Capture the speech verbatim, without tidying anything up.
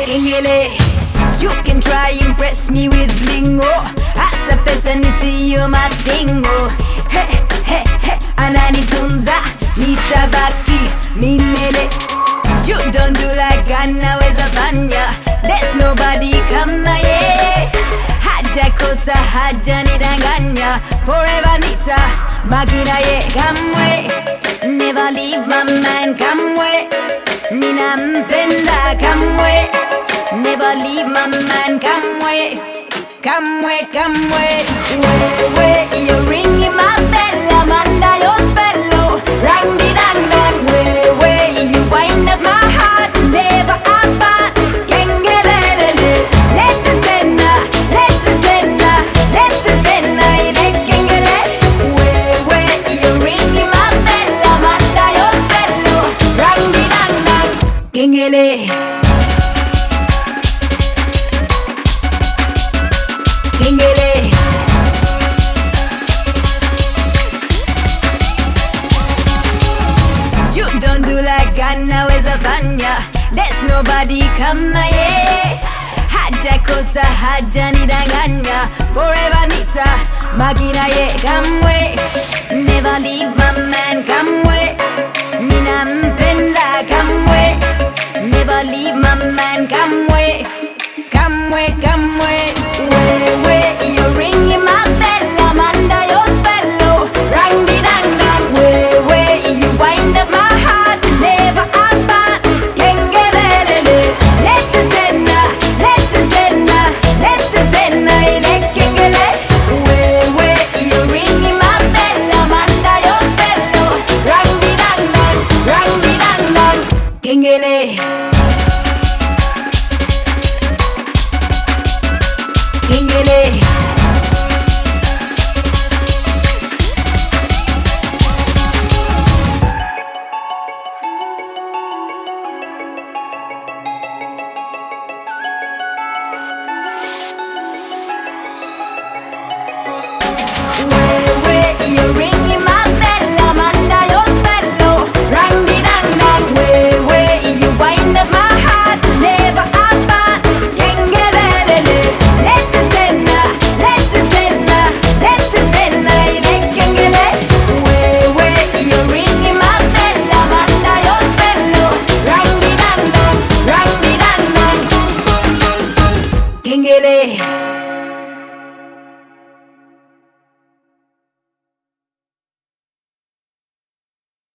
Kengele, you can try impress me with blingo. Hata pesa nisiyo matingo. He he he, ananitunza nitabaki milele. You don't do like anaweza fanya. There's nobody kama ye. Haja kosa haja nidanganya. Forever nita magina ye. Kamwe, never leave my mind. Kamwe, ninampenda kamwe. Never leave my man, come way, come way, come way. Way, way, you're ringing my bell, I'm under your spell, oh. Rang di dang dang, way, way, you wind up my heart, never apart. Kengelele, let it tender, let it tender, let it tender, let kengele. Way, way, you're ringing my bell, I'm under your spell, oh. Rang di dang dang, kengele. Kengele, you don't do like anaweza fanya. There's nobody kama ye. Haja kosa haja nidanganya. Forever nita magina ye. Kamwe, never leave